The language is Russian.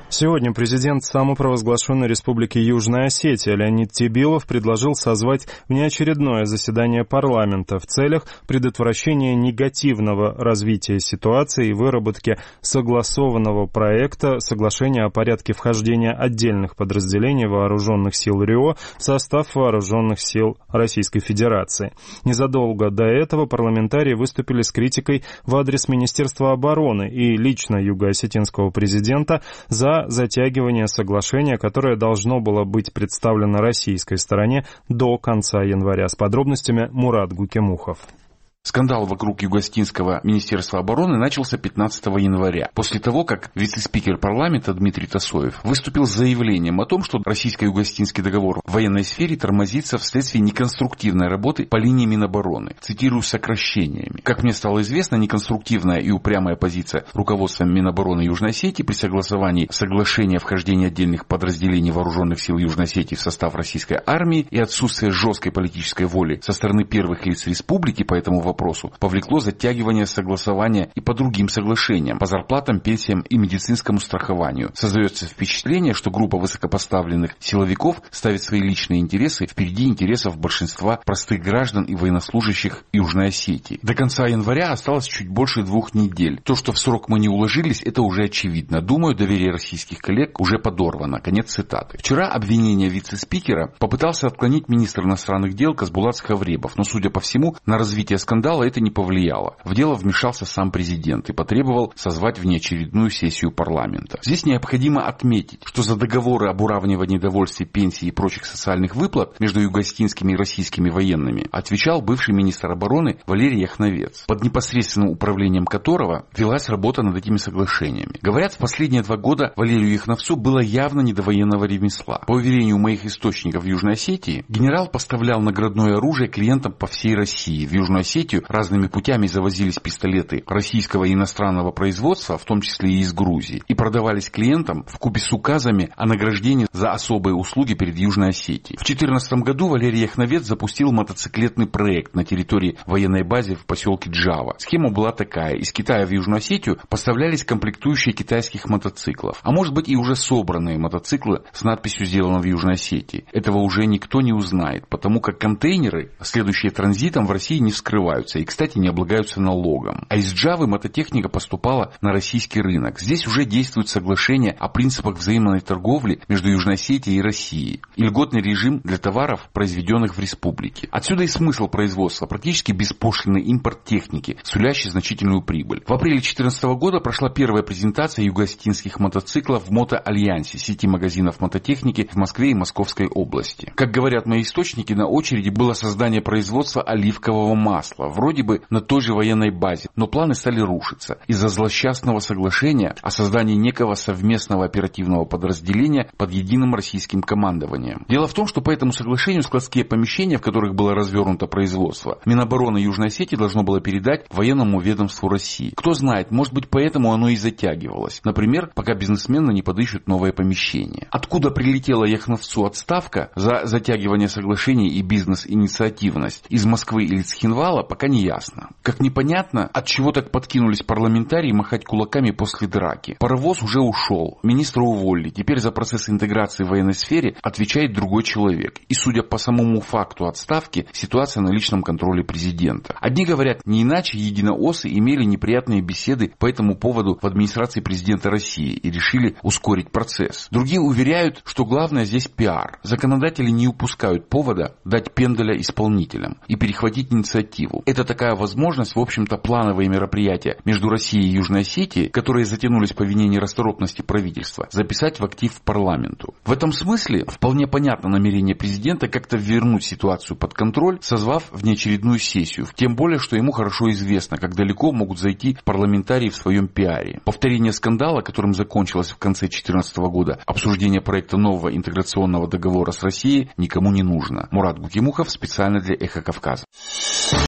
Сегодня президент самопровозглашенной республики Южная Осетия Леонид Тебилов предложил созвать внеочередное заседание парламента в целях предотвращения негативного развития ситуации и выработки согласованного проекта соглашения о порядке вхождения отдельных подразделений вооруженных сил РИО в состав вооруженных сил Российской Федерации. Незадолго до этого парламентарии выступили с критикой в адрес Министерства обороны и лично юго-осетинского президента за затягивание соглашения, которое должно было быть представлено российской стороне до конца января. С подробностями Мурат Гукемухов. Скандал вокруг Юго-Осетинского министерства обороны начался 15 января, после того, как вице-спикер парламента Дмитрий Тасоев выступил с заявлением о том, что российско-юго-осетинский договор в военной сфере тормозится вследствие неконструктивной работы по линии Минобороны, цитирую, сокращениями. Как мне стало известно, неконструктивная и упрямая позиция руководства Минобороны Южной Осетии при согласовании соглашения о вхождении отдельных подразделений вооруженных сил Южной Осетии в состав российской армии и отсутствие жесткой политической воли со стороны первых лиц республики по этому вопросу повлекло затягивание согласования и по другим соглашениям, по зарплатам, пенсиям и медицинскому страхованию. Создается впечатление, что группа высокопоставленных силовиков ставит свои личные интересы впереди интересов большинства простых граждан и военнослужащих Южной Осетии. До конца января осталось чуть больше 2 недель. То, что в срок мы не уложились, это уже очевидно. Думаю, доверие российских коллег уже подорвано. Конец цитаты. Вчера обвинение вице-спикера попытался отклонить министр иностранных дел Казбулат Схавребов, но, судя по всему, на развитие скандала это не повлияло. В дело вмешался сам президент и потребовал созвать внеочередную сессию парламента. Здесь необходимо отметить, что за договоры об уравнивании довольствий, пенсий и прочих социальных выплат между юго-осетинскими и российскими военными отвечал бывший министр обороны Валерий Яхновец, под непосредственным управлением которого велась работа над этими соглашениями. Говорят, в последние 2 года Валерию Яхновцу было явно не до военного ремесла. По уверению моих источников в Южной Осетии, генерал поставлял наградное оружие клиентам по всей России. В Южную Осетию разными путями завозились пистолеты российского и иностранного производства, в том числе и из Грузии, и продавались клиентам вкупе с указами о награждении за особые услуги перед Южной Осетией. В 2014 году Валерий Яхновец запустил мотоциклетный проект на территории военной базы в поселке Джава. Схема была такая: из Китая в Южную Осетию поставлялись комплектующие китайских мотоциклов, а может быть и уже собранные мотоциклы с надписью «Сделано в Южной Осетии». Этого уже никто не узнает, потому как контейнеры, следующие транзитом, в России не вскрываются и, кстати, не облагаются налогом. А из Джавы мототехника поступала на российский рынок. Здесь уже действует соглашение о принципах взаимной торговли между Южной Осетией и Россией и льготный режим для товаров, произведенных в республике. Отсюда и смысл производства: практически беспошлинный импорт техники, сулящий значительную прибыль. В апреле 2014 года прошла первая презентация юго-осетинских мотоциклов в Мотоальянсе, сети магазинов мототехники в Москве и Московской области. Как говорят мои источники, на очереди было создание производства оливкового масла, вроде бы на той же военной базе, но планы стали рушиться из-за злосчастного соглашения о создании некого совместного оперативного подразделения под единым российским командованием. Дело в том, что по этому соглашению складские помещения, в которых было развернуто производство, Минобороны Южной Осетии должно было передать военному ведомству России. Кто знает, может быть, поэтому оно и затягивалось. Например, пока бизнесмены не подыщут новое помещение. Откуда прилетела Яхновцу отставка за затягивание соглашений и бизнес-инициативность? Из Москвы или Цхинвала, пока не ясно. Как непонятно, от чего так подкинулись парламентарии махать кулаками после драки. Паровоз уже ушел, министра уволили, теперь за процесс интеграции в военной сфере отвечает другой человек. И судя по самому факту отставки, ситуация на личном контроле президента. Одни говорят, не иначе единооссы имели неприятные беседы по этому поводу в администрации президента России и решили ускорить процесс. Другие уверяют, что главное здесь пиар. Законодатели не упускают повода дать пенделя исполнителям и перехватить инициативу. Это такая возможность, в общем-то, плановые мероприятия между Россией и Южной Осетией, которые затянулись по вине нерасторопности правительства, записать в актив парламенту. В этом смысле вполне понятно намерение президента как-то вернуть ситуацию под контроль, созвав внеочередную сессию. Тем более, что ему хорошо известно, как далеко могут зайти парламентарии в своем пиаре. Повторение скандала, которым закончилось в конце 2014 года обсуждение проекта нового интеграционного договора с Россией, никому не нужно. Мурат Гукемухов специально для Эхо Кавказа.